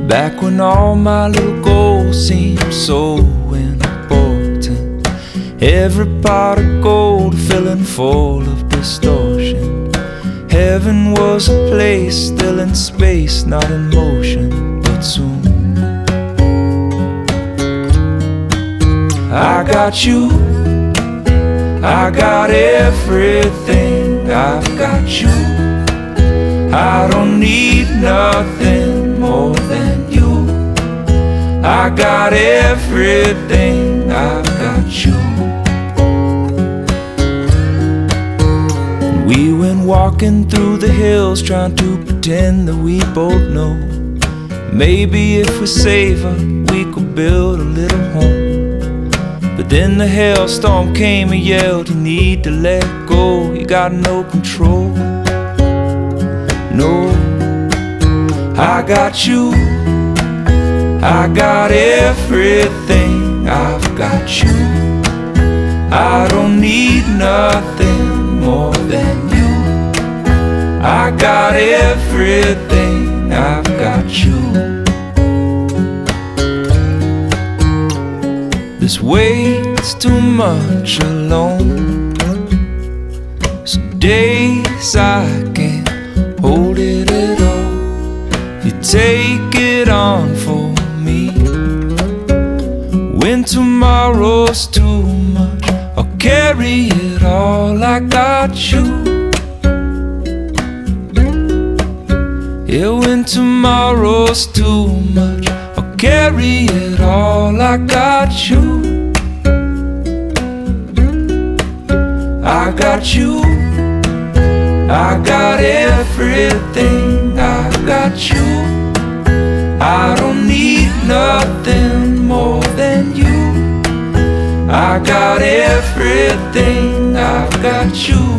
Back when all my little goals seemed so important, every pot of gold filling full of distortion. Heaven was a place still in space, not in motion, but soon. I got you, I got everything, I've got you. I don't need nothing more than you. I got everything, I've got you. And we went walking through the hills, trying to pretend that we both know maybe if we save her, we could build a little home. But then the hailstorm came and yelled, you need to let go, you got no control. No, I got you, I got everything, I've got you. I don't need nothing more than you. I got everything, I've got you. This weight's too much alone. Some days I can't hold it at all. You take it on for me. When tomorrow's too much, I'll carry it all. I got you. Yeah, when tomorrow's too much, I'll carry it all. I got you. I got you. I got everything, I got you. I don't need nothing more than you. I got everything, I've got you.